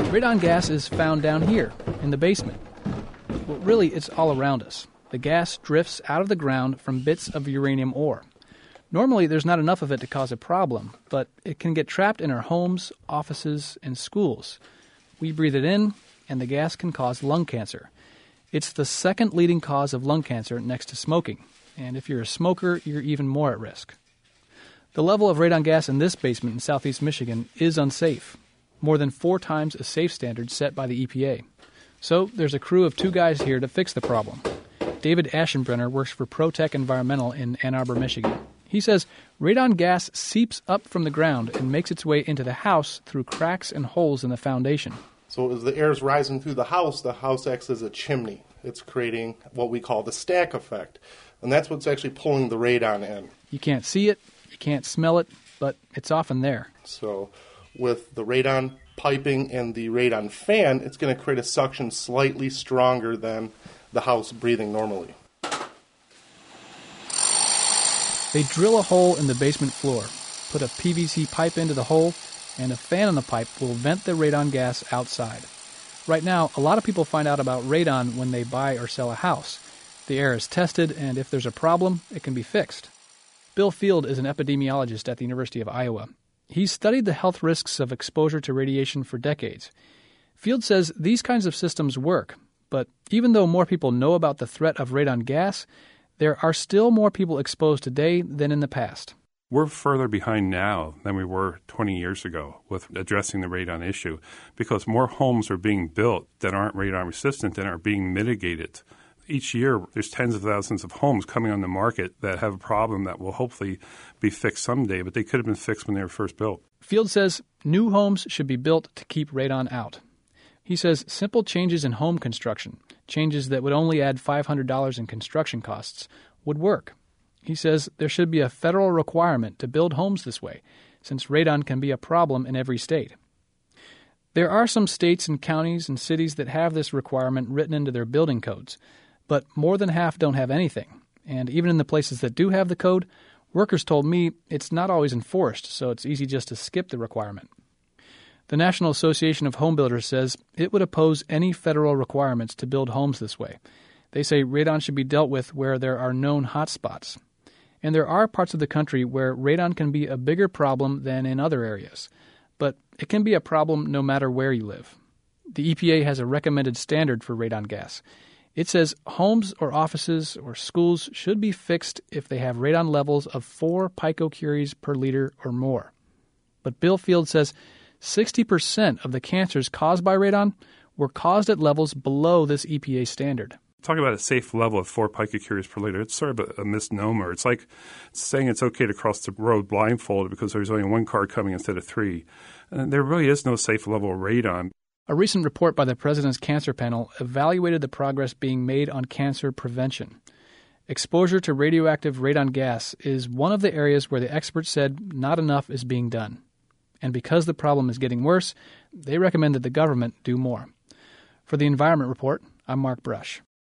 Radon gas is found down here, in the basement. Well, really, it's all around us. The gas drifts out of the ground from bits of uranium ore. Normally, there's not enough of it to cause a problem, but it can get trapped in our homes, offices, and schools. We breathe it in, and the gas can cause lung cancer. It's the second leading cause of lung cancer next to smoking, and if you're a smoker, you're even more at risk. The level of radon gas in this basement in southeast Michigan is unsafe, more than 4 times a safe standard set by the EPA. So there's a crew of 2 guys here to fix the problem. David Aschenbrenner works for ProTech Environmental in Ann Arbor, Michigan. He says radon gas seeps up from the ground and makes its way into the house through cracks and holes in the foundation. So as the air is rising through the house acts as a chimney. It's creating what we call the stack effect. And that's what's actually pulling the radon in. You can't see it, you can't smell it, but it's often there. So with the radon piping and the radon fan, it's going to create a suction slightly stronger than the house breathing normally. They drill a hole in the basement floor, put a PVC pipe into the hole, and a fan on the pipe will vent the radon gas outside. Right now, a lot of people find out about radon when they buy or sell a house. The air is tested, and if there's a problem, it can be fixed. Bill Field is an epidemiologist at the University of Iowa. He's studied the health risks of exposure to radiation for decades. Field says these kinds of systems work, but even though more people know about the threat of radon gas, there are still more people exposed today than in the past. We're further behind now than we were 20 years ago with addressing the radon issue because more homes are being built that aren't radon resistant and are being mitigated. Each year, there's tens of thousands of homes coming on the market that have a problem that will hopefully be fixed someday, but they could have been fixed when they were first built. Field says new homes should be built to keep radon out. He says simple changes in home construction, changes that would only add $500 in construction costs, would work. He says there should be a federal requirement to build homes this way, since radon can be a problem in every state. There are some states and counties and cities that have this requirement written into their building codes, but more than half don't have anything. And even in the places that do have the code, workers told me it's not always enforced, so it's easy just to skip the requirement. The National Association of Home Builders says it would oppose any federal requirements to build homes this way. They say radon should be dealt with where there are known hotspots. And there are parts of the country where radon can be a bigger problem than in other areas. But it can be a problem no matter where you live. The EPA has a recommended standard for radon gas. It says homes or offices or schools should be fixed if they have radon levels of 4 picocuries per liter or more. But Bill Field says 60% of the cancers caused by radon were caused at levels below this EPA standard. Talk about a safe level of 4 picocuries per liter. It's sort of a misnomer. It's like saying it's okay to cross the road blindfolded because there's only 1 car coming instead of 3. And there really is no safe level of radon. A recent report by the President's Cancer Panel evaluated the progress being made on cancer prevention. Exposure to radioactive radon gas is one of the areas where the experts said not enough is being done. And because the problem is getting worse, they recommend that the government do more. For the Environment Report, I'm Mark Brush.